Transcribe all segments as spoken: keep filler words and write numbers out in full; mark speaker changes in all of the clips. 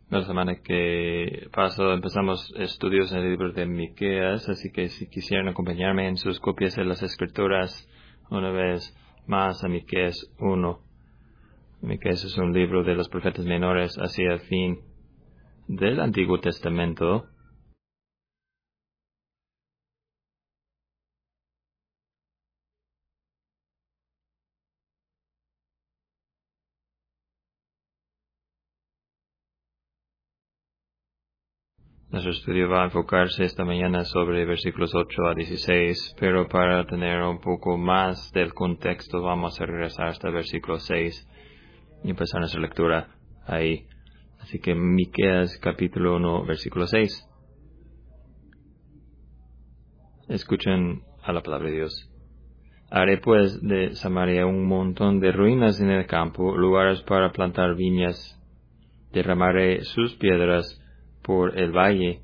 Speaker 1: La semana que pasó empezamos estudios en el libro de Miqueas, así que si quisieran acompañarme en sus copias de las Escrituras, una vez más a Miqueas uno. Miqueas es un libro de los profetas menores hacia el fin del Antiguo Testamento. Nuestro estudio va a enfocarse esta mañana sobre versículos ocho a dieciséis, pero para tener un poco más del contexto vamos a regresar hasta el versículo seis y empezar nuestra lectura ahí. Así que Miqueas capítulo uno, versículo seis. Escuchen a la palabra de Dios. Haré pues de Samaria un montón de ruinas en el campo, lugares para plantar viñas. Derramaré sus piedras por el valle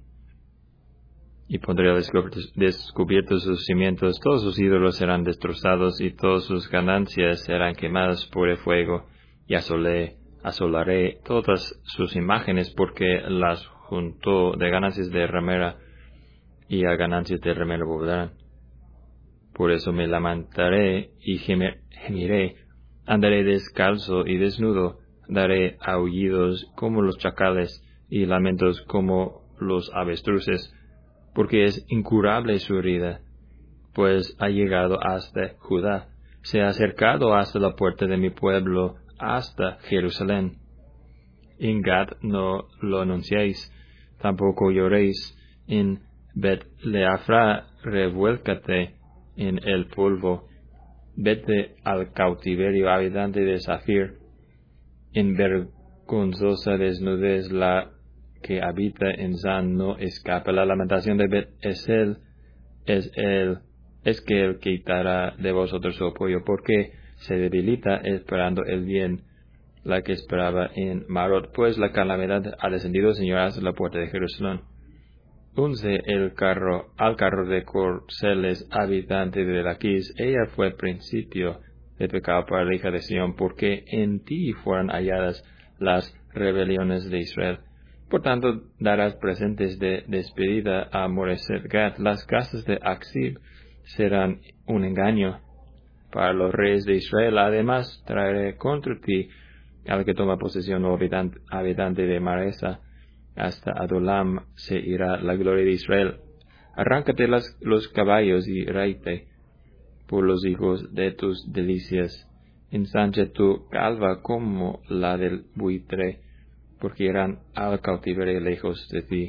Speaker 1: y pondré descubiertos, descubiertos sus cimientos. Todos sus ídolos serán destrozados y todas sus ganancias serán quemadas por el fuego. Y asolé, asolaré todas sus imágenes porque las juntó de ganancias de ramera y a ganancias de ramera volverán. Por eso me lamentaré y geme, gemiré, andaré descalzo y desnudo, daré aullidos como los chacales y lamentos como los avestruces, porque es incurable su herida, pues ha llegado hasta Judá, se ha acercado hasta la puerta de mi pueblo, hasta Jerusalén. En Gad no lo anunciéis, tampoco lloréis, en Bet-Leafra revuélcate en el polvo, vete al cautiverio habitante de Zafir, en vergonzosa desnudez la que habita en Zan no escapa. La lamentación de Bet es él, es él, es que él quitará de vosotros su apoyo, porque se debilita esperando el bien, la que esperaba en Marot, pues la calamidad ha descendido, Señor, hasta la puerta de Jerusalén. Unce el carro al carro de corceles, habitante de Laquis. Ella fue principio de pecado para la hija de Sión, porque en ti fueron halladas las rebeliones de Israel. Por tanto, darás presentes de despedida a Moreset Gad. Las casas de Aksib serán un engaño para los reyes de Israel. Además, traeré contra ti al que toma posesión o habitante, habitante de Maresa. Hasta Adulam se irá la gloria de Israel. Arráncate las, los caballos y reite por los hijos de tus delicias. Ensancha tu calva como la del buitre, porque irán al cautiverio lejos de ti.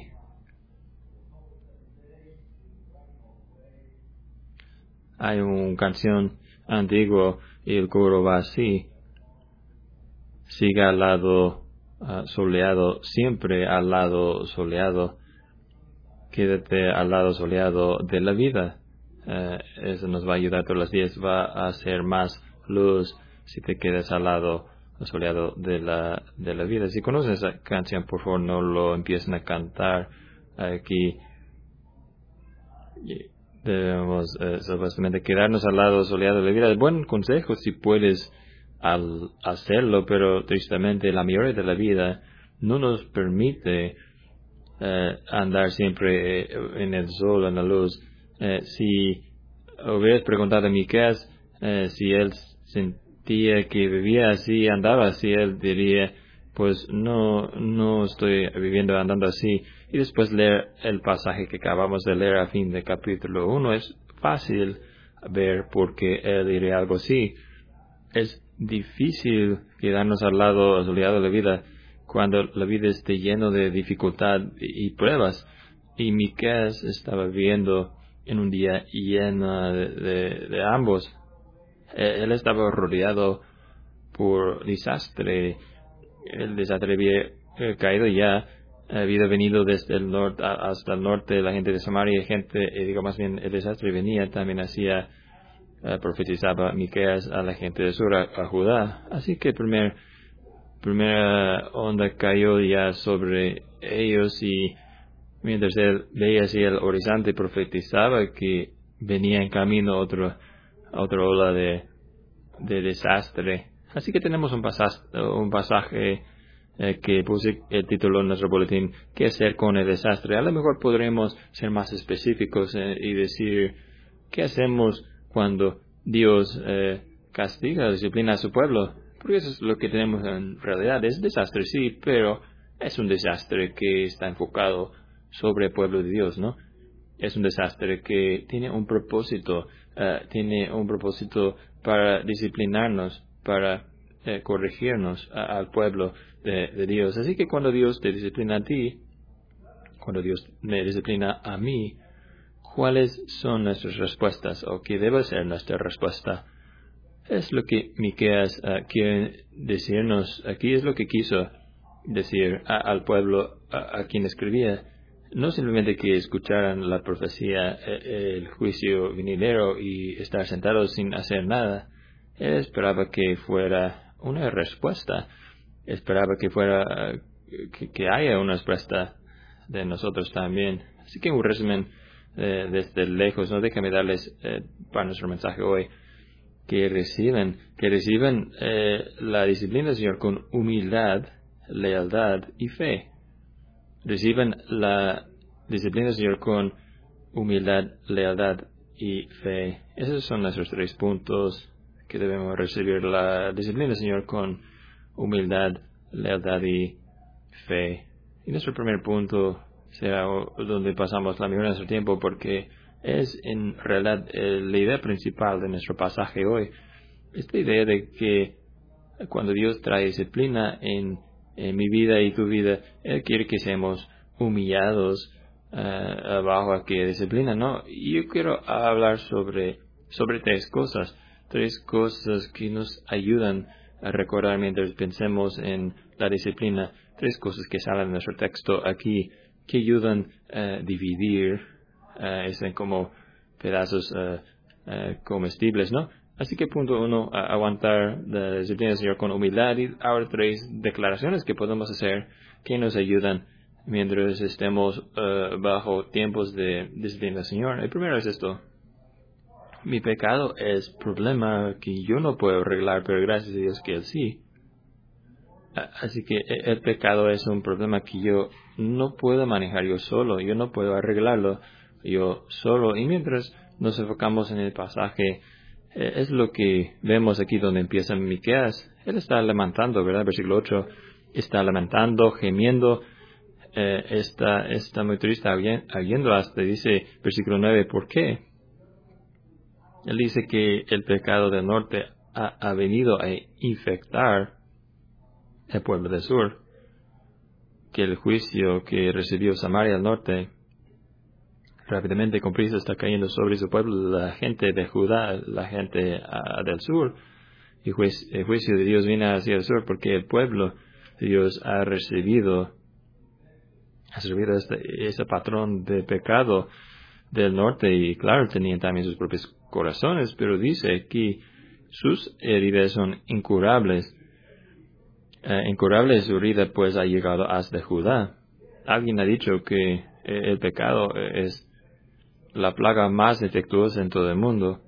Speaker 1: Hay una canción antigua y el coro va así. Siga al lado uh, soleado, siempre al lado soleado. Quédate al lado soleado de la vida. Uh, eso nos va a ayudar todos los días. Va a hacer más luz si te quedas al lado soleado de la, de la vida. Si conoces esa canción, por favor, no lo empiecen a cantar aquí. Debemos uh, supuestamente quedarnos al lado soleado de la vida. Es buen consejo si puedes al hacerlo, pero tristemente la mayoría de la vida no nos permite eh, andar siempre eh, en el sol, en la luz. Eh, si hubieras preguntado a Miqueas eh, si él sentía que vivía así, andaba así, él diría, pues no, no estoy viviendo andando así. Y después leer el pasaje que acabamos de leer a fin de capítulo uno, es fácil ver por qué él diría algo así. Es difícil quedarnos al lado soleado de la vida cuando la vida esté llena de dificultad y pruebas. Y Miqueas estaba viviendo en un día lleno de, de, de ambos. Él estaba rodeado por desastre. El desastre había caído ya. Había venido desde el norte hasta el norte, la gente de Samaria, gente, eh, digo más bien, el desastre venía, también hacía Uh, profetizaba Miqueas a la gente de sur, a, a Judá. Así que primer, primera onda cayó ya sobre ellos, y mientras él veía así el horizonte, profetizaba que venía en camino otro, otra ola de, de desastre. Así que tenemos un pasaje, un pasaje eh, que puse el título en nuestro boletín, ¿qué hacer con el desastre? A lo mejor podremos ser más específicos eh, y decir, ¿qué hacemos cuando Dios eh, castiga, disciplina a su pueblo? Porque eso es lo que tenemos en realidad. Es desastre, sí, pero es un desastre que está enfocado sobre el pueblo de Dios, ¿no? Es un desastre que tiene un propósito, uh, tiene un propósito para disciplinarnos, para eh, corregirnos a, al pueblo de, de Dios. Así que cuando Dios te disciplina a ti, cuando Dios me disciplina a mí, ¿cuáles son nuestras respuestas o qué debe ser nuestra respuesta? Es lo que Miqueas uh, quiere decirnos aquí, es lo que quiso decir a, al pueblo a, a quien escribía. No simplemente que escucharan la profecía, eh, el juicio venidero y estar sentados sin hacer nada. Él esperaba que fuera una respuesta. Esperaba que fuera, que, que haya una respuesta de nosotros también. Así que un resumen eh, desde lejos, no déjame darles eh, para nuestro mensaje hoy, que reciben, que reciben eh, la disciplina del Señor con humildad, lealtad y fe. Reciben la disciplina del Señor con humildad, lealtad y fe. Esos son nuestros tres puntos que debemos recibir. La disciplina del Señor con humildad, lealtad y fe. Y nuestro primer punto será donde pasamos la mayoría de nuestro tiempo, porque es en realidad eh, la idea principal de nuestro pasaje hoy. Esta idea de que cuando Dios trae disciplina en, en mi vida y tu vida, Él quiere que seamos humillados uh, bajo aquella disciplina, ¿no? Y yo quiero hablar sobre, sobre tres cosas, tres cosas que nos ayudan a recordar mientras pensemos en la disciplina, tres cosas que salen de nuestro texto aquí, que ayudan a dividir, uh, es como pedazos uh, uh, comestibles, ¿no? Así que punto uno, a aguantar la disciplina del Señor con humildad, y ahora tres declaraciones que podemos hacer que nos ayudan mientras estemos uh, bajo tiempos de disciplina del Señor. El primero es esto: mi pecado es problema que yo no puedo arreglar, pero gracias a Dios que Él sí. Así que el pecado es un problema que yo no puedo manejar yo solo, yo no puedo arreglarlo yo solo. Y mientras nos enfocamos en el pasaje, es lo que vemos aquí donde empieza Miqueas. Él está lamentando, ¿verdad? Versículo ocho, está lamentando, gemiendo, eh, está, está muy triste, habiendo hasta, dice, versículo nueve, ¿por qué? Él dice que el pecado del norte ha, ha venido a infectar el pueblo del sur, que el juicio que recibió Samaria al norte rápidamente con prisa está cayendo sobre su pueblo, la gente de Judá, la gente uh, del sur, y juicio, el juicio de Dios viene hacia el sur porque el pueblo de Dios ha recibido, ha recibido este, ese patrón de pecado del norte, y claro, tenían también sus propios corazones, pero dice que sus heridas son incurables. Uh, incurable su herida, pues ha llegado hasta Judá. Alguien ha dicho que eh, el pecado es la plaga más infectuosa en todo el mundo.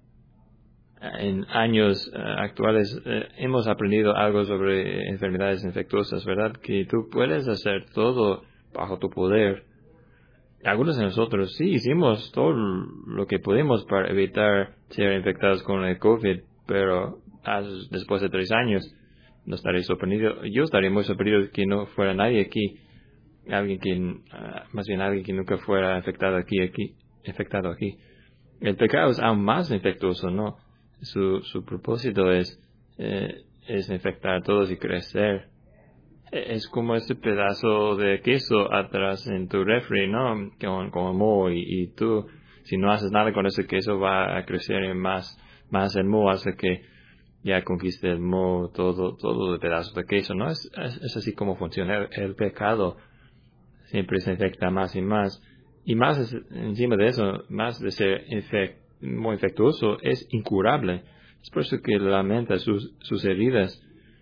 Speaker 1: En años uh, actuales uh, hemos aprendido algo sobre enfermedades infectuosas, ¿verdad? Que tú puedes hacer todo bajo tu poder. Algunos de nosotros sí hicimos todo lo que pudimos para evitar ser infectados con el COVID, pero después de tres años no estaré sorprendido. Yo estaría muy sorprendido que no fuera nadie aquí, alguien que, uh, más bien alguien que nunca fuera infectado aquí, aquí, infectado aquí. El pecado es aún más infectuoso, ¿no? Su, su propósito es, eh, es infectar a todos y crecer. Es como este pedazo de queso atrás en tu refri, ¿no? Con, con moho, y, y tú, si no haces nada con ese queso, va a crecer en más, más el moho, hace que ya conquiste el moho, todo, todo el pedazo de queso, ¿no? Es, es, es así como funciona el, el pecado. Siempre se infecta más y más. Y más es, encima de eso, más de ser infect, muy infectuoso, es incurable. Es por eso que lamenta sus, sus heridas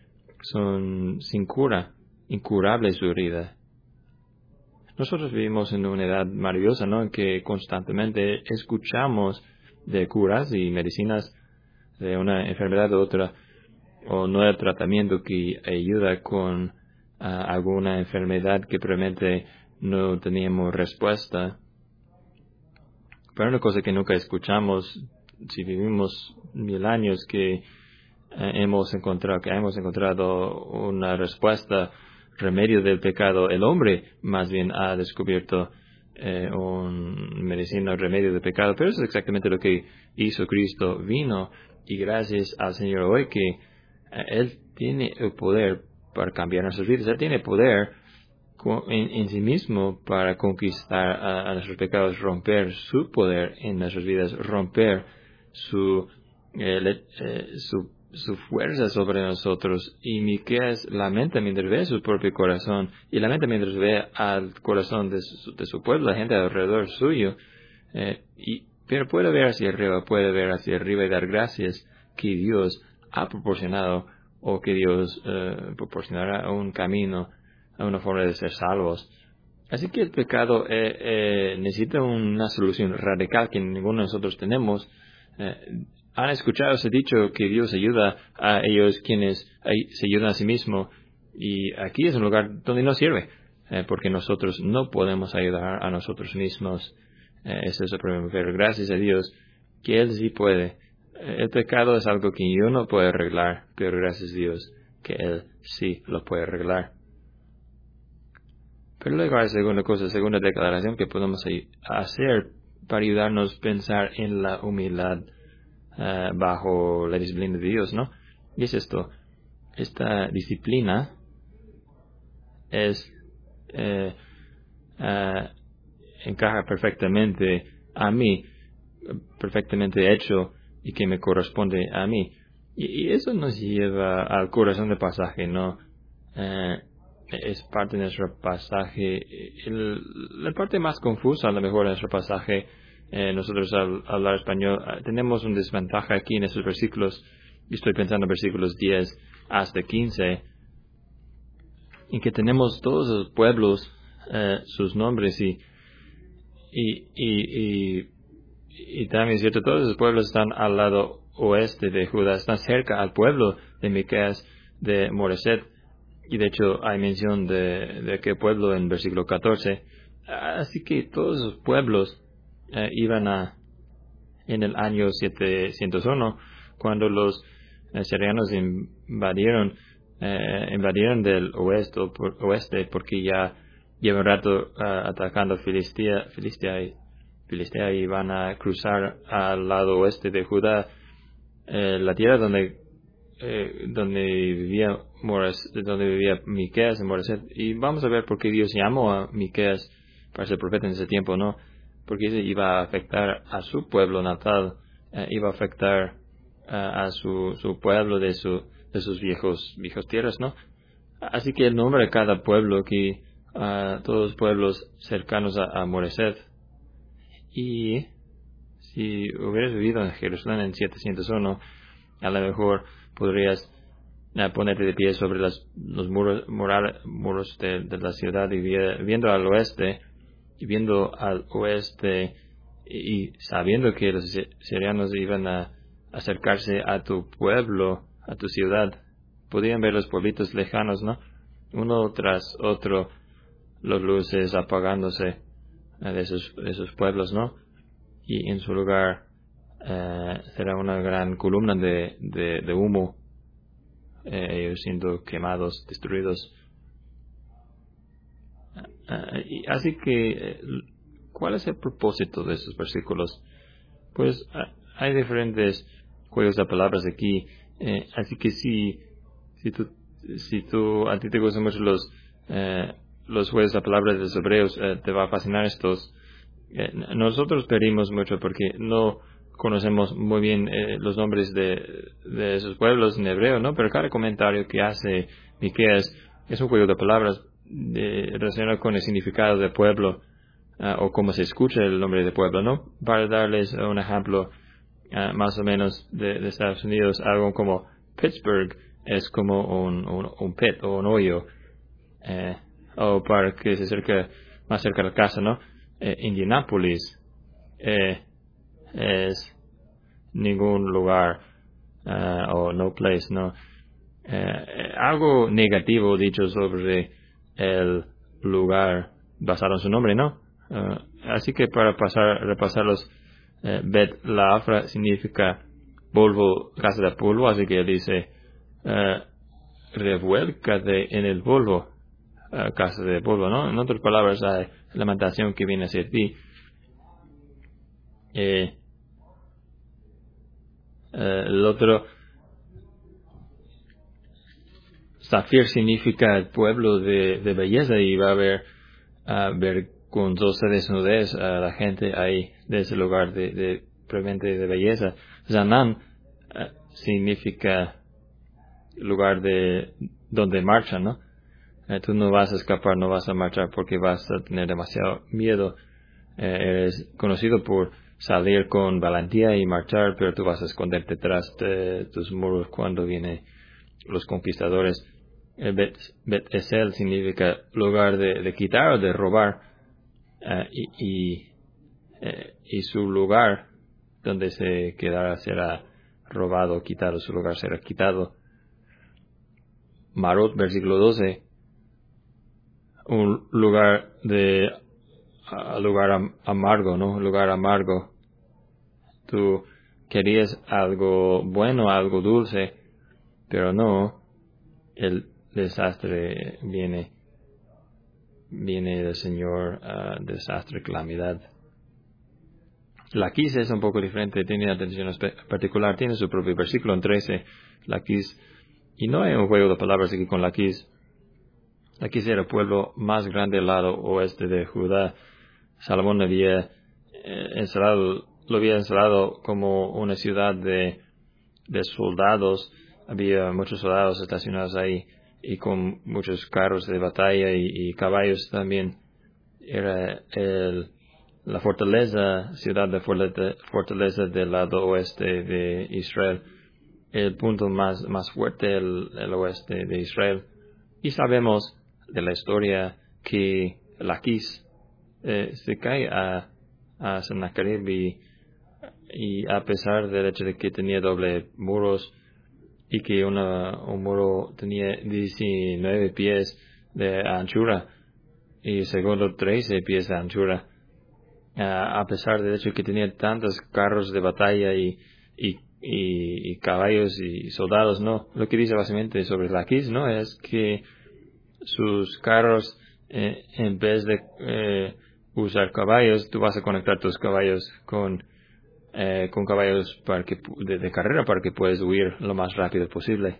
Speaker 1: son sin cura, incurable su herida. Nosotros vivimos en una edad maravillosa, ¿no? En que constantemente escuchamos de curas y medicinas de una enfermedad u otra, o nuevo tratamiento que ayuda con uh, alguna enfermedad que probablemente no teníamos respuesta. Pero una cosa que nunca escuchamos, si vivimos mil años, que eh, hemos encontrado, que hemos encontrado una respuesta, remedio del pecado. El hombre más bien ha descubierto eh, un medicina, remedio del pecado, pero eso es exactamente lo que hizo Cristo. Vino y gracias al Señor hoy que eh, Él tiene el poder para cambiar nuestras vidas. Él tiene poder En, en sí mismo para conquistar a, a nuestros pecados, romper su poder en nuestras vidas, romper su, eh, le, eh, su, su fuerza sobre nosotros. Y Miqueas lamenta mientras ve su propio corazón y lamenta mientras ve al corazón de su, de su pueblo, la gente alrededor suyo. Eh, y, pero puede ver hacia arriba, puede ver hacia arriba y dar gracias que Dios ha proporcionado o que Dios eh, proporcionará un camino, a una forma de ser salvos. Así que el pecado eh, eh, necesita una solución radical que ninguno de nosotros tenemos. Eh, han escuchado ese dicho que Dios ayuda a ellos quienes ay, se ayudan a sí mismos, y aquí es un lugar donde no sirve, eh, porque nosotros no podemos ayudar a nosotros mismos. Eh, ese es el problema. Pero gracias a Dios que Él sí puede. Eh, el pecado es algo que yo no puedo arreglar, pero gracias a Dios que Él sí lo puede arreglar. Pero luego hay segunda cosa, segunda declaración que podemos hacer para ayudarnos a pensar en la humildad uh, bajo la disciplina de Dios, ¿no? Y es esto, esta disciplina es, eh, uh, encaja perfectamente a mí, perfectamente hecho y que me corresponde a mí. Y, y eso nos lleva al corazón del pasaje, ¿no? Uh, es parte de nuestro pasaje, el, la parte más confusa a lo mejor de nuestro pasaje. Eh, nosotros al, al hablar español tenemos una desventaja aquí en estos versículos. Estoy pensando en versículos diez hasta quince, en que tenemos todos los pueblos, eh, sus nombres, y y, y, y, y también es cierto, todos los pueblos están al lado oeste de Judá, están cerca al pueblo de Miqueas de Moreset. Y de hecho hay mención de, de qué pueblo en versículo catorce. Así que todos los pueblos eh, iban a, en el año setecientos uno, cuando los eh, sirianos invadieron, eh, invadieron del oeste, por, oeste porque ya llevan un rato uh, atacando Filistea, Filistea, y, Filistea y van a cruzar al lado oeste de Judá, eh, la tierra donde Eh, donde vivía Mores, donde vivía Miqueas en Moreset. Y vamos a ver por qué Dios llamó a Miqueas para ser profeta en ese tiempo, ¿no? Porque eso iba a afectar a su pueblo natal, eh, iba a afectar uh, a su, su pueblo de su de sus viejos viejos tierras, ¿no? Así que el nombre de cada pueblo aquí, uh, todos los pueblos cercanos a, a Moreset. Y si hubieras vivido en Jerusalén en setecientos uno, a lo mejor podrías uh, ponerte de pie sobre las, los muros, mural, muros de, de la ciudad y viendo al oeste, y viendo al oeste y, y sabiendo que los sirianos iban a acercarse a tu pueblo, a tu ciudad. Podían ver los pueblitos lejanos, ¿no? Uno tras otro, los luces apagándose uh, de, esos, de esos pueblos, ¿no? Y en su lugar Uh, será una gran columna de, de, de humo, eh, ellos siendo quemados, destruidos. Uh, y así que, ¿cuál es el propósito de estos versículos? Pues uh, hay diferentes juegos de palabras aquí, eh, así que si, si tú, si tú, a ti te gustan mucho los, eh, los juegos de palabras de los hebreos, eh, te va a fascinar estos. Eh, nosotros pedimos mucho porque no conocemos muy bien eh, los nombres de, de esos pueblos en hebreo, ¿no? Pero cada comentario que hace Miqueas es un juego de palabras de, relacionado con el significado de pueblo, uh, o cómo se escucha el nombre de pueblo, ¿no? Para darles un ejemplo uh, más o menos de, de Estados Unidos, algo como Pittsburgh es como un, un, un pit o un hoyo, eh, o para que se acerque más cerca de la casa, ¿no? Eh, Indianapolis eh, es ningún lugar, uh, o no place, no. eh, algo negativo dicho sobre el lugar basado en su nombre, ¿no? Uh, así que para pasar, repasarlos, eh, Bet Laafra significa polvo, casa de polvo, así que dice, eh, revuélcate en el polvo, uh, casa de polvo, ¿no? En otras palabras, hay lamentación que viene hacia ti. Eh, eh, el otro, Zafir significa el pueblo de, de belleza, y va a haber uh, vergonzosa desnudez a la gente ahí de ese lugar de, de premente de belleza. Zanan uh, significa lugar de donde marchan, ¿no? Eh, tú no vas a escapar, no vas a marchar porque vas a tener demasiado miedo. Eh, eres conocido por salir con valentía y marchar, pero tú vas a esconderte tras de tus muros cuando vienen los conquistadores. Eh, Bet, Bet Esel significa lugar de, de quitar o de robar, eh, y, y, eh, y su lugar donde se quedará será robado, quitado, su lugar será quitado. Marot, versículo doce, un lugar de uh, lugar am, amargo, ¿no? Un lugar amargo. Tú querías algo bueno, algo dulce, pero no, el desastre viene, viene del Señor, uh, desastre, calamidad. Laquis es un poco diferente, tiene atención particular, tiene su propio versículo en trece, Laquis, y no hay un juego de palabras aquí con Laquis. Laquis era el pueblo más grande del lado oeste de Judá. Salomón había eh, instalado, lo había instalado como una ciudad de, de soldados. Había muchos soldados estacionados ahí y con muchos carros de batalla y, y caballos también. Era el, la fortaleza, ciudad de fortaleza, fortaleza del lado oeste de Israel. El punto más, más fuerte del el oeste de Israel. Y sabemos de la historia que Laquis eh, se cae a, a Sennacherib y, y a pesar del hecho de que tenía doble muros y que una, un muro tenía diecinueve pies de anchura y el segundo trece pies de anchura, uh, a pesar del hecho de que tenía tantos carros de batalla y, y, y, y caballos y soldados, no, lo que dice básicamente sobre Laquis, no, es que sus carros, eh, en vez de eh, usar caballos, tú vas a conectar tus caballos con eh, con caballos para que, de, de carrera para que puedas huir lo más rápido posible.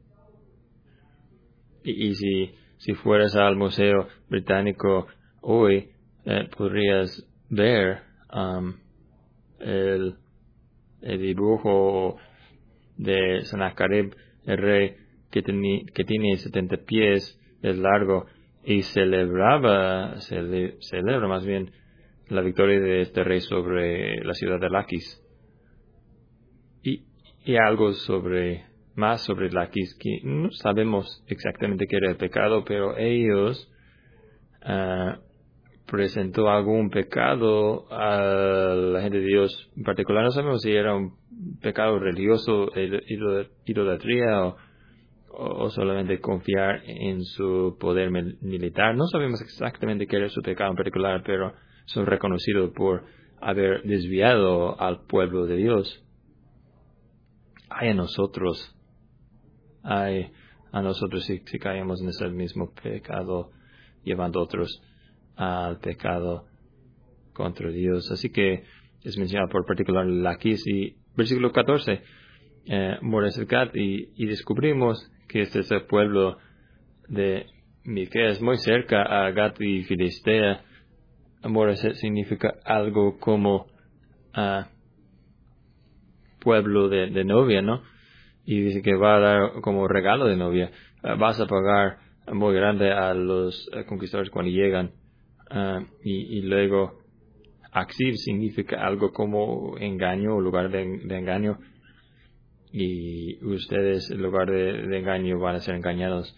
Speaker 1: Y, y si si fueras al Museo Británico hoy, eh, podrías ver um, el, el dibujo de Sennacherib, el rey que, teni, que tiene setenta pies de largo, y celebraba, cele, celebra más bien la victoria de este rey sobre la ciudad de Laquis. Y, y algo sobre, más sobre Laquis, que no sabemos exactamente qué era el pecado, pero ellos uh, presentó algún pecado a la gente de Dios. En particular no sabemos si era un pecado religioso, idolatría o o solamente confiar en su poder militar. No sabemos exactamente qué era su pecado en particular, pero son reconocidos por haber desviado al pueblo de Dios. Hay a nosotros, hay a nosotros si, si caemos en ese mismo pecado, llevando a otros al pecado contra Dios. Así que es mencionado por particular Laquis. Y versículo catorce, eh, Moreset Gat, y, y descubrimos que este es el pueblo de Miqueas, muy cerca a Gat y Filistea. Moreset significa algo como uh, pueblo de, de novia, ¿no? Y dice que va a dar como regalo de novia. Uh, vas a pagar muy grande a los uh, conquistadores cuando llegan. Uh, y, y luego Axiv significa algo como engaño o lugar de, de engaño. Y ustedes, en lugar de, de engaño, van a ser engañados.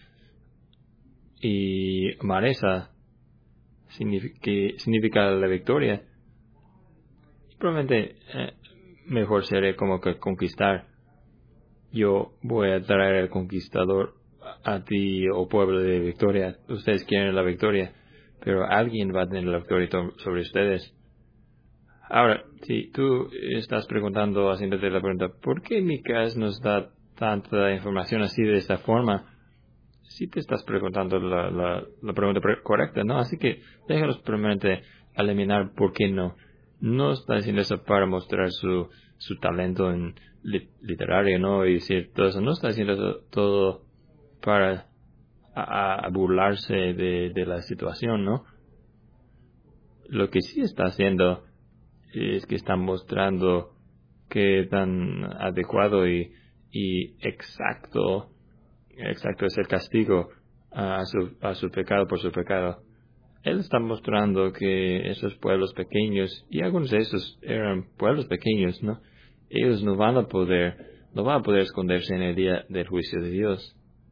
Speaker 1: Y Maresa significa, significa la victoria. Probablemente eh, mejor sería como que conquistar. yo voy a traer el conquistador a ti, oh pueblo de victoria. Ustedes quieren la victoria, pero alguien va a tener la victoria sobre ustedes. Ahora, si tú estás preguntando, haciéndote la pregunta, ¿por qué Miqueas nos da tanta información así de esta forma? Si te estás preguntando la, la, la pregunta correcta, ¿no? Así que déjanos primeramente eliminar por qué no. No está diciendo eso para mostrar su, su talento en li, literario, ¿no? Y decir todo eso. No está diciendo eso todo para a, a burlarse de, de la situación, ¿no? Lo que sí está haciendo es que está mostrando que tan adecuado y, y exacto, exacto es el castigo a su, a su pecado por su pecado. Él está mostrando que esos pueblos pequeños, y algunos de esos eran pueblos pequeños, ¿no? Ellos no van a poder, no van a poder esconderse en el día del juicio de Dios.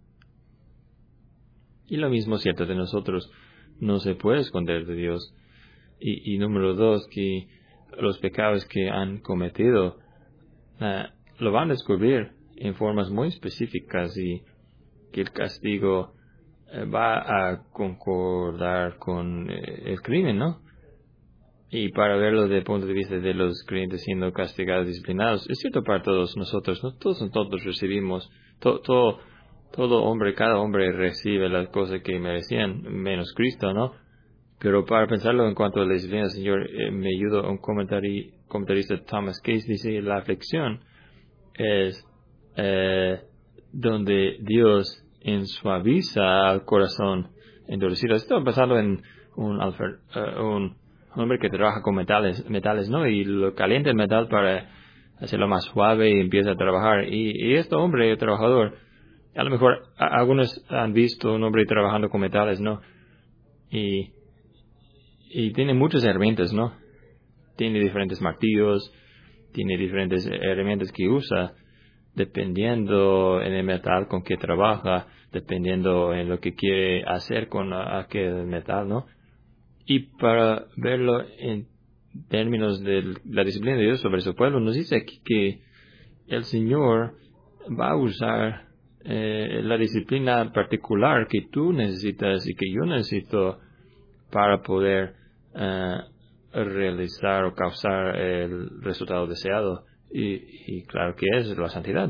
Speaker 1: Y lo mismo es cierto de nosotros, no se puede esconder de Dios. Y, y número dos, que los pecados que han cometido uh, lo van a descubrir en formas muy específicas y que el castigo uh, va a concordar con uh, el crimen, ¿no? Y para verlo desde el punto de vista de los creyentes siendo castigados, disciplinados, es cierto para todos nosotros, ¿no? Todos nosotros recibimos, to, todo, todo hombre, cada hombre recibe las cosas que merecían, menos Cristo, ¿no? Pero para pensarlo en cuanto a la disciplina, Señor, eh, me ayuda un comentari, comentarista, Thomas Case, dice, la aflicción es eh, donde Dios ensuaviza al corazón endurecido. Estoy pensando en un, alfer, uh, un hombre que trabaja con metales, metales, ¿no? Y lo calienta el metal para hacerlo más suave y empieza a trabajar. Y, y este hombre, trabajador, a lo mejor a, algunos han visto un hombre trabajando con metales, ¿no? Y Y tiene muchas herramientas, ¿no? Tiene diferentes martillos, tiene diferentes herramientas que usa, dependiendo en el metal con que trabaja, dependiendo en lo que quiere hacer con aquel metal, ¿no? Y para verlo en términos de la disciplina de Dios sobre su pueblo, nos dice aquí que el Señor va a usar eh, la disciplina particular que tú necesitas y que yo necesito para poder uh, realizar o causar el resultado deseado. Y, y claro que es la santidad.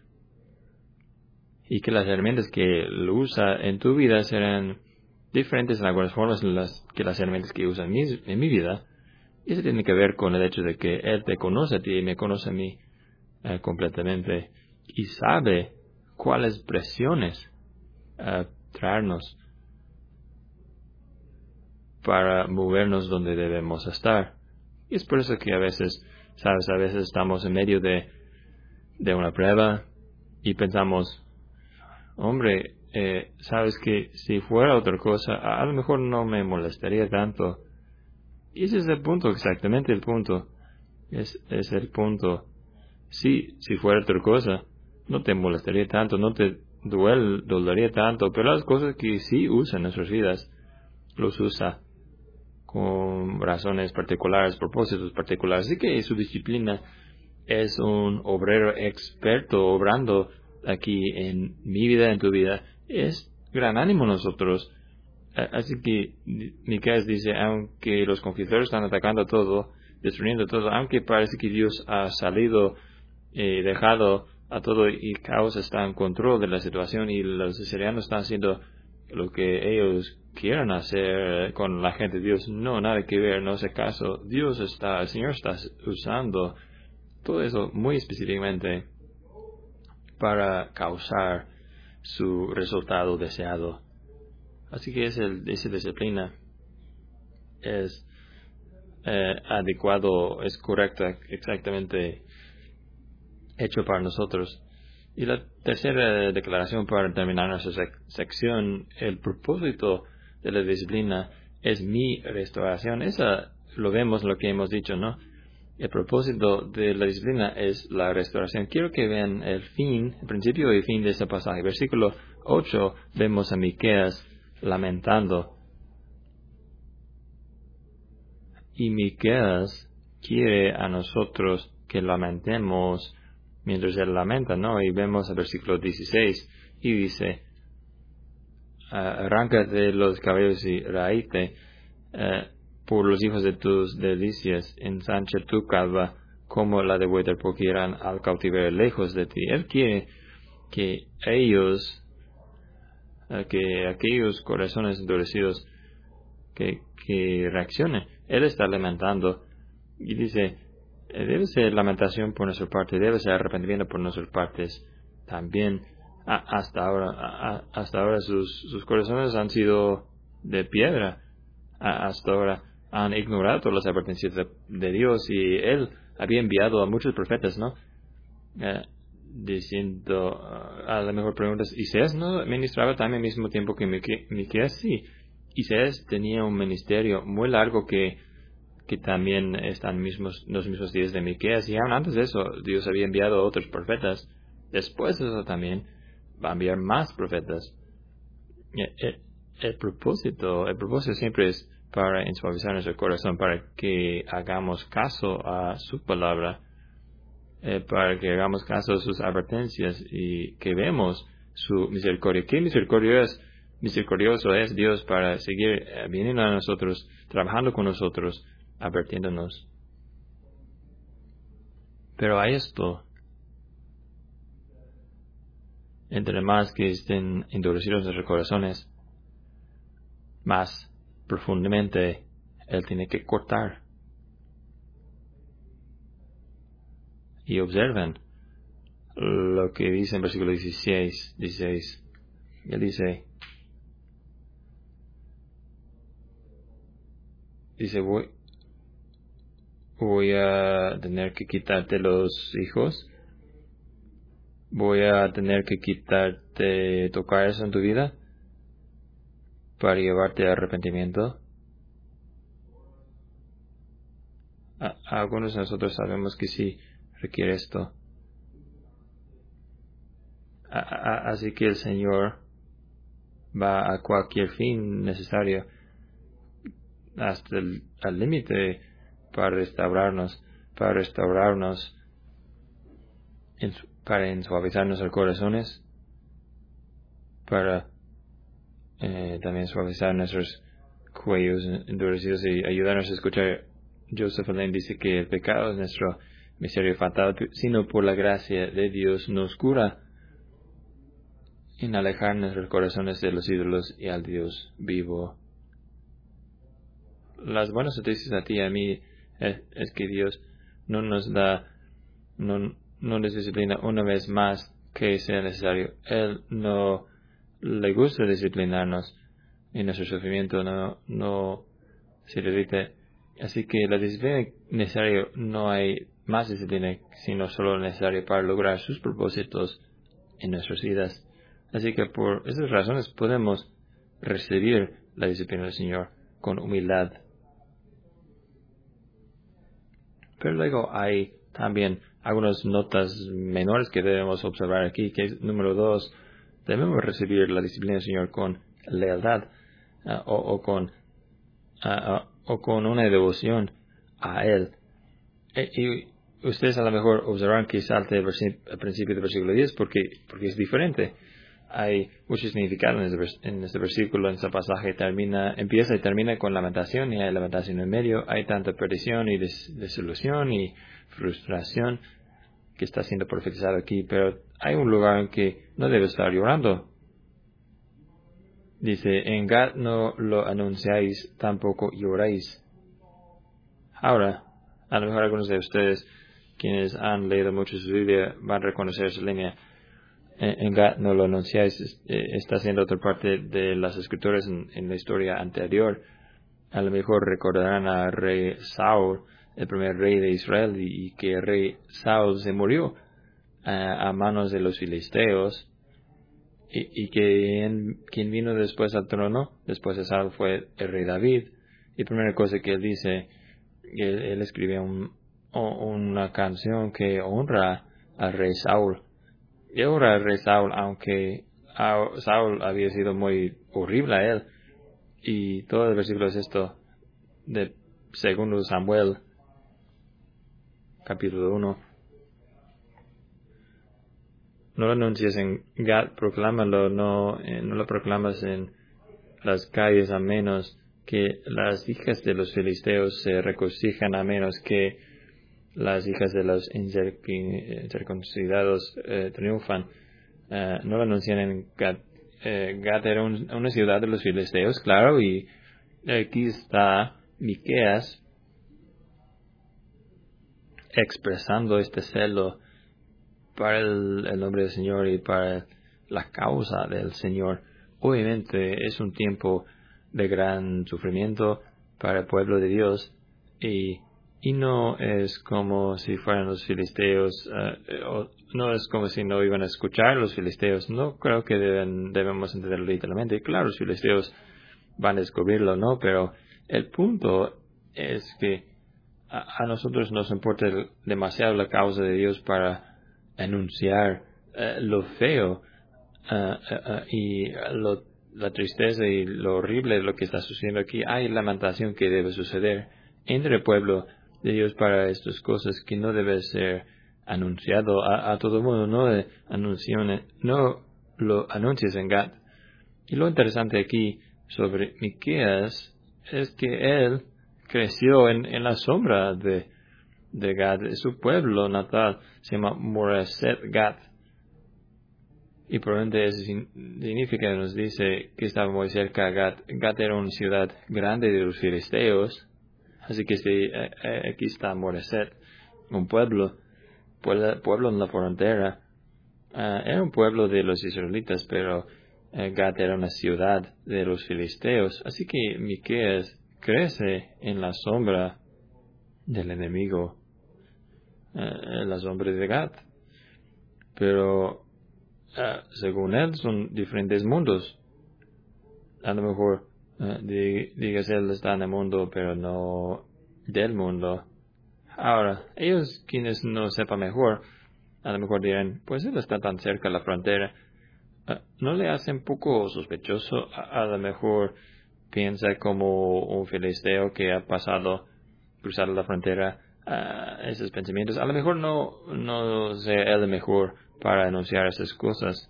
Speaker 1: Y que las herramientas que lo usa en tu vida serán diferentes en algunas formas las, que las herramientas que usa en mi, en mi vida. Y eso tiene que ver con el hecho de que Él te conoce a ti y me conoce a mí uh, completamente. Y sabe cuáles presiones uh, traernos para movernos donde debemos estar. Y es por eso que a veces, sabes, a veces estamos en medio de, de una prueba y pensamos, hombre, eh, sabes que si fuera otra cosa, a, a lo mejor no me molestaría tanto. Y ese es el punto, exactamente el punto. Es, es el punto. Sí, si fuera otra cosa, no te molestaría tanto, no te duele, dolería tanto, pero las cosas que sí usa en nuestras vidas, los usa con razones particulares, propósitos particulares. Así que su disciplina es un obrero experto obrando aquí en mi vida, en tu vida. Es gran ánimo nosotros. Así que Miqueas dice, aunque los conquistadores están atacando todo, destruyendo todo, aunque parece que Dios ha salido, eh, dejado a todo y caos está en control de la situación y los sirianos están haciendo lo que ellos quieran hacer con la gente de Dios, no, nada que ver, no hace caso. Dios está, el Señor está usando todo eso muy específicamente para causar su resultado deseado. Así que es el, esa disciplina es eh, adecuado, es correcta, exactamente hecho para nosotros. Y la tercera declaración para terminar nuestra sec- sección, el propósito de la disciplina es mi restauración. Esa lo vemos lo que hemos dicho, ¿no? El propósito de la disciplina es la restauración. Quiero que vean el fin, el principio y el fin de ese pasaje. Versículo ocho, vemos a Miqueas lamentando. Y Miqueas quiere a nosotros que lamentemos mientras él lamenta, ¿no? Y vemos el versículo dieciséis, y dice, arráncate los cabellos y raíte eh, por los hijos de tus delicias, ensancha tu calva como la de buitre, porque irán al cautiverio lejos de ti. Él quiere que ellos, eh, que aquellos corazones endurecidos, que, que reaccionen. Él está lamentando y dice, eh, debe ser lamentación por nuestra parte, debe ser arrepentimiento por nuestras partes también. A, hasta ahora, a, hasta ahora sus, sus corazones han sido de piedra. A, hasta ahora han ignorado las advertencias de, de Dios, y Él había enviado a muchos profetas, ¿no? Eh, diciendo, uh, a lo mejor preguntas, ¿Isaías no ministraba también al mismo tiempo que Miqueas? Sí, Isaías tenía un ministerio muy largo que, que también están mismos, los mismos días de Miqueas, y aún antes de eso Dios había enviado a otros profetas. Después de eso también va a enviar más profetas. El, el, el propósito, el propósito siempre es para ensuavizar nuestro corazón, para que hagamos caso a su palabra, eh, para que hagamos caso a sus advertencias y que vemos su misericordia. ¿Qué misericordia es? Misericordioso es Dios para seguir eh, viniendo a nosotros, trabajando con nosotros, advirtiéndonos. Pero a esto, entre más que estén endurecidos nuestros corazones, más profundamente Él tiene que cortar. Y observen lo que dice en versículo dieciséis. dieciséis. Él dice, dice, voy, voy a tener que quitarte los hijos, voy a tener que quitarte tocar eso en tu vida para llevarte a arrepentimiento. A, a algunos de nosotros sabemos que sí requiere esto. A, a, así que el Señor va a cualquier fin necesario, hasta el al límite, para restaurarnos, para restaurarnos, en, para ensuavizar nuestros corazones, para eh, también suavizar nuestros cuellos endurecidos y ayudarnos a escuchar. Joseph Alleine dice que el pecado es nuestro miseria fatal, sino por la gracia de Dios nos cura en alejar nuestros corazones de los ídolos y al Dios vivo. Las buenas noticias a ti y a mí es, es que Dios no nos da, no, no nos disciplina una vez más que sea necesario. Él no le gusta disciplinarnos y nuestro sufrimiento no, no se repite. Así que la disciplina necesaria, no hay más disciplina, sino solo necesaria para lograr sus propósitos en nuestras vidas. Así que por esas razones podemos recibir la disciplina del Señor con humildad. Pero luego hay también algunas notas menores que debemos observar aquí, que es número dos, debemos recibir la disciplina del Señor con lealtad uh, o, o con uh, uh, o con una devoción a Él. E, y ustedes a lo mejor observarán que salte al principio del versículo diez porque, porque es diferente. Hay mucho significado en este, en este versículo, en este pasaje. Termina, empieza y termina con lamentación, y hay lamentación en medio. Hay tanta perdición y des, desilusión y frustración que está siendo profetizado aquí, pero hay un lugar en que no debe estar llorando. Dice, en Gad no lo anunciáis, tampoco lloráis. Ahora, a lo mejor algunos de ustedes, quienes han leído mucho su Biblia, van a reconocer esa línea. En Gad no lo anunciáis, está siendo otra parte de las escrituras en, en la historia anterior. A lo mejor recordarán al rey Saúl, el primer rey de Israel, y, y que el rey Saúl se murió a, a manos de los filisteos, y, y que en, quien vino después al trono, después de Saúl, fue el rey David. Y la primera cosa que él dice, él, él escribe un, una canción que honra al rey Saúl. Y ahora el rey Saúl, aunque Saúl había sido muy horrible a él, y todo el versículo es esto, de segundo Samuel, capítulo uno. no lo anuncies en Gad, proclámalo, no, eh, no lo proclamas en las calles, a menos que las hijas de los filisteos se regocijan, a menos que las hijas de los incircuncidados eh, triunfan. Uh, no lo anuncian en Gad. Eh, Gad era un, una ciudad de los filisteos, claro, y aquí está Miqueas expresando este celo para el, el nombre del Señor y para la causa del Señor. Obviamente es un tiempo de gran sufrimiento para el pueblo de Dios, y, y no es como si fueran los filisteos, uh, o, no es como si no iban a escuchar los filisteos. No creo que deben, debemos entenderlo literalmente. Claro, los filisteos van a descubrirlo, ¿no? Pero el punto es que a, a nosotros nos importa el, demasiado la causa de Dios para anunciar uh, lo feo uh, uh, uh, y lo, la tristeza y lo horrible de lo que está sucediendo aquí. Hay lamentación que debe suceder entre el pueblo de Dios para estas cosas, que no debe ser anunciado a, a todo el mundo. No eh, anuncione, no lo anuncies en Gad. Y lo interesante aquí sobre Miqueas es que él creció en, en la sombra de, de Gad. Su pueblo natal se llama Moreset Gad. Y probablemente eso significa, nos dice que estaba muy cerca de Gad. Gad era una ciudad grande de los filisteos. Así que sí, aquí está Moreset, un pueblo, pueblo, pueblo en la frontera. Uh, era un pueblo de los israelitas, pero uh, Gad era una ciudad de los filisteos. Así que Miqueas crece en la sombra del enemigo, uh, en la sombra de Gad. Pero uh, según él son diferentes mundos. A lo mejor uh, digas él está en el mundo, pero no del mundo. Ahora, ellos quienes no sepan mejor, a lo mejor dirán, pues él está tan cerca de la frontera. Uh, ¿No le hace un poco sospechoso? A, a lo mejor piensa como un filisteo que ha pasado, cruzado la frontera, uh, esos pensamientos. A lo mejor no, no sea él el mejor para anunciar esas cosas.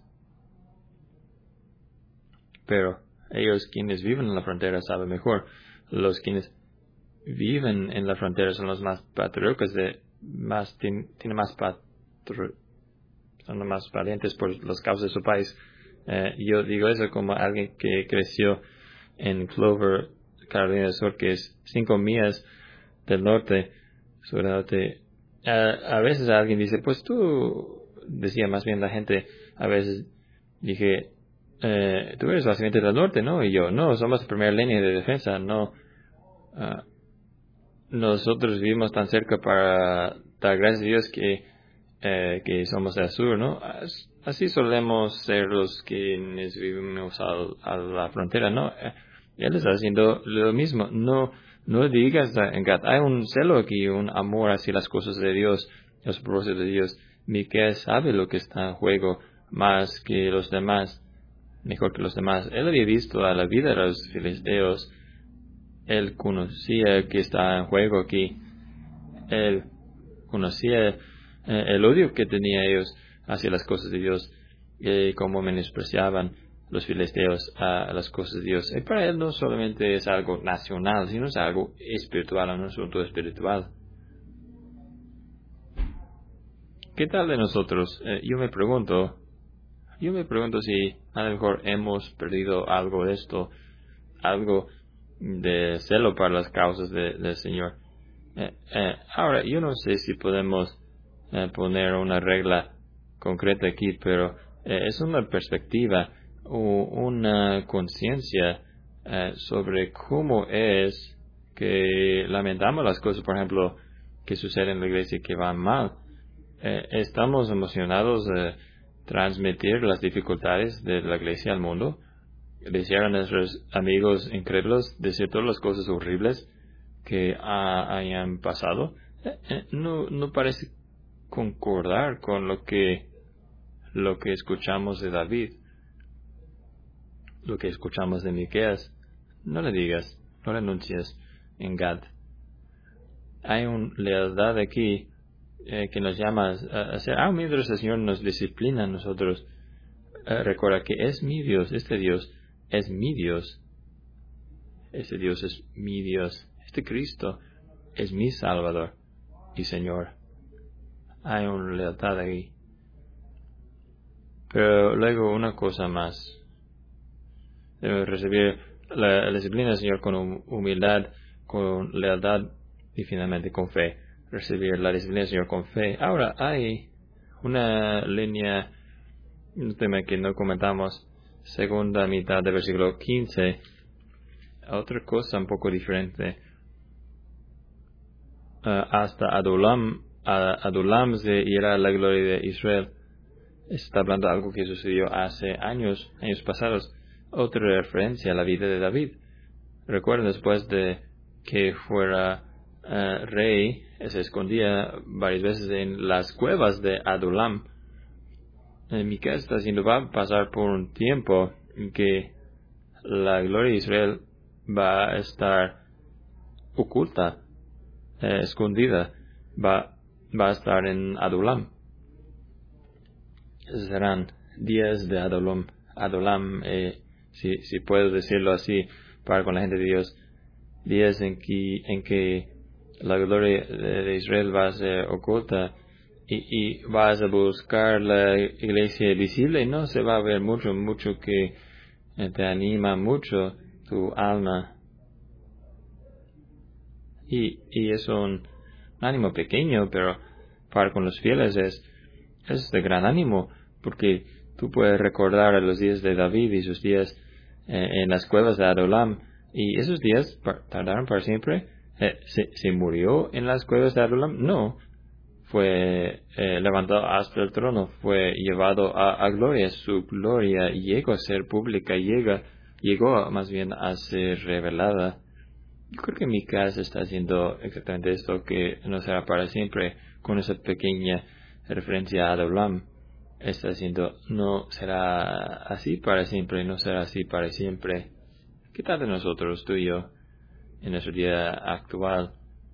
Speaker 1: Pero ellos quienes viven en la frontera saben mejor. Los quienes viven en la frontera son los más patrióticos, de más tienen tiene más patri, son los más valientes por las causas de su país. Eh, yo digo eso como alguien que creció en Clover, Carolina del Sur, que es cinco millas del norte, sur norte. A, a veces alguien dice, pues tú, decía más bien la gente, a veces dije, eh, tú eres básicamente del norte, ¿no? Y yo, no, somos la primera línea de defensa, no. Uh, nosotros vivimos tan cerca para dar gracias a Dios que, eh, que somos del sur, ¿no? Así solemos ser los quienes vivimos a, a la frontera, ¿no? Eh, él está haciendo lo mismo. No, no digas en Gad. Hay un celo aquí, un amor hacia las cosas de Dios, los propósitos de Dios. Miqueas sabe lo que está en juego más que los demás, mejor que los demás. Él había visto a la vida de los filisteos. Él conocía que estaba en juego aquí. Él conocía eh, el odio que tenían ellos hacia las cosas de Dios y cómo menospreciaban los filisteos a las cosas de Dios. Y para él no solamente es algo nacional, sino es algo espiritual, un asunto espiritual. ¿Qué tal de nosotros? Eh, yo me pregunto, yo me pregunto si a lo mejor hemos perdido algo de esto, algo de celo para las causas de, del Señor. Eh, eh, ahora, yo no sé si podemos eh, poner una regla concreta aquí, pero eh, es una perspectiva o una conciencia eh, sobre cómo es que lamentamos las cosas, por ejemplo, que suceden en la iglesia que van mal. Eh, estamos emocionados de transmitir las dificultades de la iglesia al mundo, decir a nuestros amigos incrédulos, decir todas las cosas horribles que ha, hayan pasado. Eh, eh, no, no parece concordar con lo que lo que escuchamos de David, lo que escuchamos de Miqueas. No le digas, no le anuncies en Gad. Hay una lealtad aquí eh, que nos llama a hacer, aún mientras el Señor nos disciplina a nosotros, eh, recuerda que es mi Dios, este Dios es mi Dios, este Dios es mi Dios, este Cristo es mi Salvador y Señor. Hay una lealtad ahí. Pero luego una cosa más. Debemos recibir la, la disciplina del Señor con humildad, con lealtad y finalmente con fe. Recibir la disciplina del Señor con fe. Ahora hay una línea, un tema que no comentamos, segunda mitad del versículo quince. Otra cosa un poco diferente. Uh, hasta Adulam, a Adulam se irá la gloria de Israel. Está hablando de algo que sucedió hace años, años pasados. Otra referencia a la vida de David. Recuerden, después de que fuera uh, rey, se escondía varias veces en las cuevas de Adulam. En Miqueas está diciendo, va a pasar por un tiempo en que la gloria de Israel va a estar oculta, eh, escondida, va, va a estar en Adulam. Serán días de Adulam, Adulam eh, si, si puedo decirlo así, para con la gente de Dios, días en que, en que la gloria de Israel va a ser oculta y, y vas a buscar la iglesia visible y no se va a ver mucho, mucho que te anima mucho tu alma. Y, y es un ánimo pequeño, pero para con los fieles es, es de gran ánimo, porque tú puedes recordar a los días de David y sus días eh, en las cuevas de Adulam, y esos días tardaron para siempre. Eh, ¿se, ¿Se murió en las cuevas de Adulam? No. Fue eh, levantado hasta el trono, fue llevado a, a gloria. Su gloria llegó a ser pública, llega, llegó más bien a ser revelada. Yo creo que Miqueas está haciendo exactamente esto, que no será para siempre, con esa pequeña referencia a Adulam. Está diciendo, no será así para siempre, no será así para siempre. ¿Qué tal de nosotros, tú y yo, en nuestro día actual?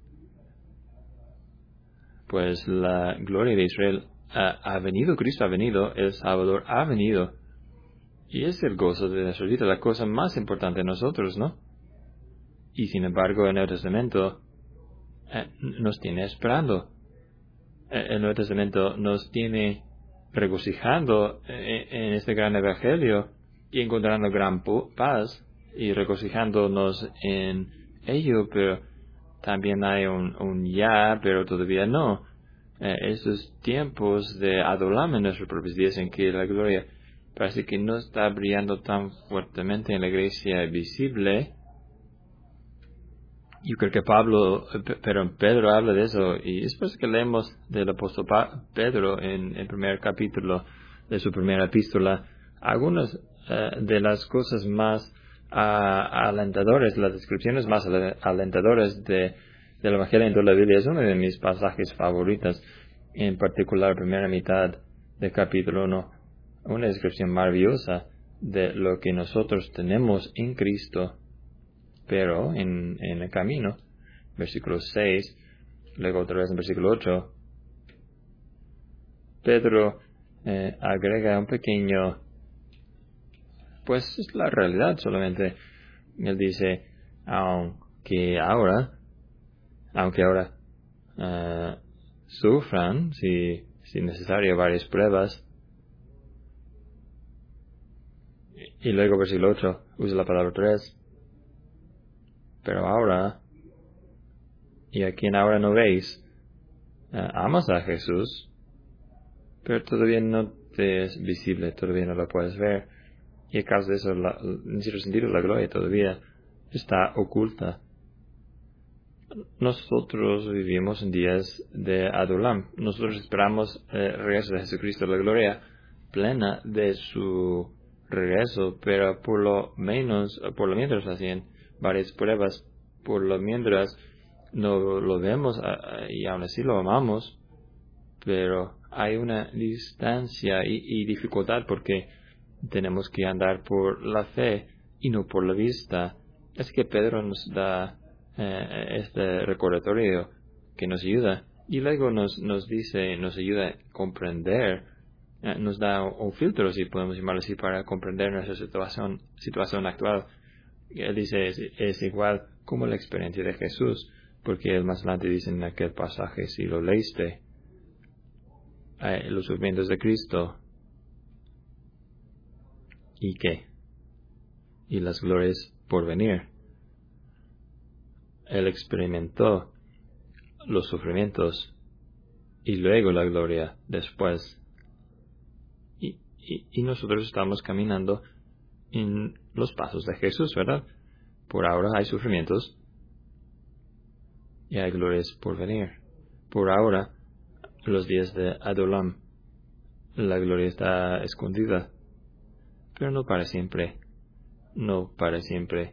Speaker 1: Pues la gloria de Israel ha, ha venido, Cristo ha venido, el Salvador ha venido. Y es el gozo de nuestra vida, la cosa más importante de nosotros, ¿no? Y sin embargo, el Nuevo Testamento eh, nos tiene esperando. Eh, el Nuevo Testamento nos tiene regocijando eh, en este gran evangelio y encontrando gran paz y regocijándonos en ello, pero también hay un, un ya, pero todavía no. Eh, estos tiempos de Adulam en nuestros propios días en que la gloria parece que no está brillando tan fuertemente en la iglesia visible. Yo creo que Pablo, pero Pedro habla de eso, y después que leemos del apóstol Pedro en el primer capítulo de su primera epístola, algunas uh, de las cosas más uh, alentadoras, las descripciones más alentadoras de, del Evangelio en toda la Biblia, es uno de mis pasajes favoritos, en particular la primera mitad del capítulo uno, una descripción maravillosa de lo que nosotros tenemos en Cristo. Pero en, en el camino, versículo seis, luego otra vez en versículo ocho, Pedro eh, agrega un pequeño, pues es la realidad solamente. Él dice, aunque ahora, aunque ahora uh, sufran, si, si necesario, varias pruebas. Y luego versículo ocho, usa la palabra tres. Pero ahora, y a quien ahora no veis, uh, amas a Jesús, pero todavía no te es visible, todavía no lo puedes ver. Y a causa de eso, la, en cierto sentido, la gloria todavía está oculta. Nosotros vivimos en días de Adulam. Nosotros esperamos el regreso de Jesucristo, la gloria plena de su regreso, pero por lo menos, por lo mientras hacen varias pruebas, por lo mientras no lo vemos y aún así lo amamos, pero hay una distancia y, y dificultad porque tenemos que andar por la fe y no por la vista. Es que Pedro nos da eh, este recordatorio que nos ayuda Y luego nos, nos dice, nos ayuda a comprender, eh, nos da un, un filtro, si podemos llamarlo así, para comprender nuestra situación, situación actual. Él dice, es, es igual como la experiencia de Jesús, porque él más adelante dice en aquel pasaje, si lo leíste, eh, los sufrimientos de Cristo, ¿y qué? Y las glorias por venir. Él experimentó los sufrimientos y luego la gloria después. Y, y, y nosotros estamos caminando en los pasos de Jesús, ¿verdad? Por ahora hay sufrimientos y hay glorias por venir. Por ahora, los días de Adolam, la gloria está escondida, pero no para siempre, no para siempre.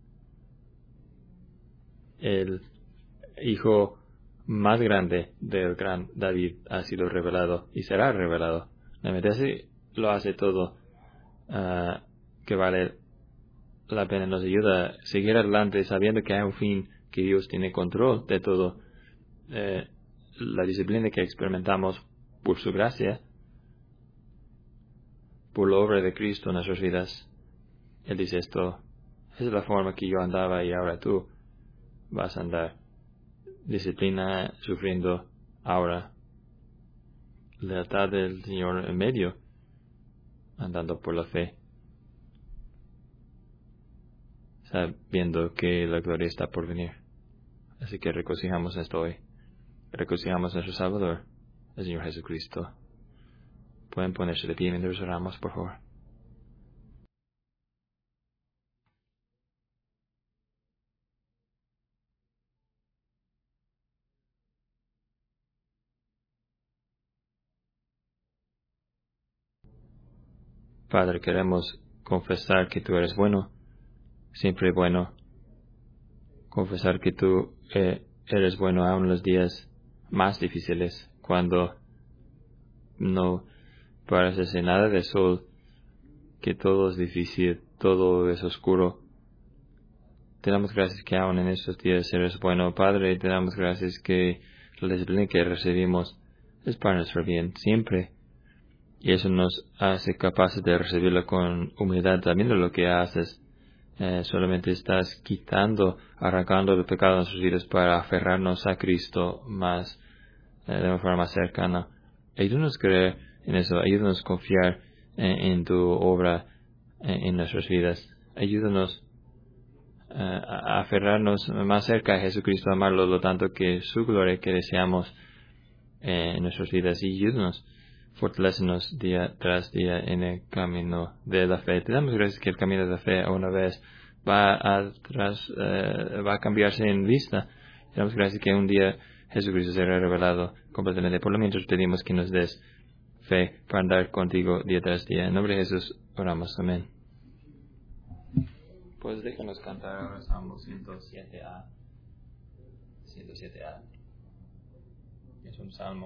Speaker 1: El hijo más grande del gran David ha sido revelado y será revelado. La verdad es lo hace todo uh, que vale la pena, nos ayuda a seguir adelante sabiendo que hay un fin, que Dios tiene control de todo. Eh, la disciplina que experimentamos por su gracia, por la obra de Cristo en nuestras vidas. Él dice esto, es la forma que yo andaba y ahora tú vas a andar. Disciplina sufriendo ahora. Lealtad del Señor en medio, andando por la fe, sabiendo que la gloria está por venir. Así que regocijamos esto hoy. Regocijamos a nuestro Salvador, el Señor Jesucristo. Pueden ponerse de pie mientras oramos, por favor. Padre, queremos confesar que tú eres bueno, siempre bueno. Confesar que tú eh, eres bueno aún en los días más difíciles, cuando no parece nada de sol, que todo es difícil, todo es oscuro. Te damos gracias que aún en estos días eres bueno, Padre, y te damos gracias que la disciplina que recibimos es para nuestro bien, siempre. Y eso nos hace capaces de recibirlo con humildad, sabiendo lo que haces. Eh, solamente estás quitando, arrancando el pecado de nuestras vidas para aferrarnos a Cristo más, eh, de una forma más cercana. Ayúdanos a creer en eso, ayúdanos a confiar en, en tu obra en, en nuestras vidas. Ayúdanos uh, a aferrarnos más cerca a Jesucristo, amarlo, lo tanto que su gloria que deseamos eh, en nuestras vidas. Y ayúdanos, fortalécenos día tras día en el camino de la fe. Te damos gracias que el camino de la fe una vez va a, tras, uh, va a cambiarse en vista. Te damos gracias que un día Jesucristo será revelado completamente. Por lo menos pedimos que nos des fe para andar contigo día tras día. En nombre de Jesús oramos. Amén. Pues déjanos cantar ahora Salmo ciento siete A. ciento siete A. Es un salmo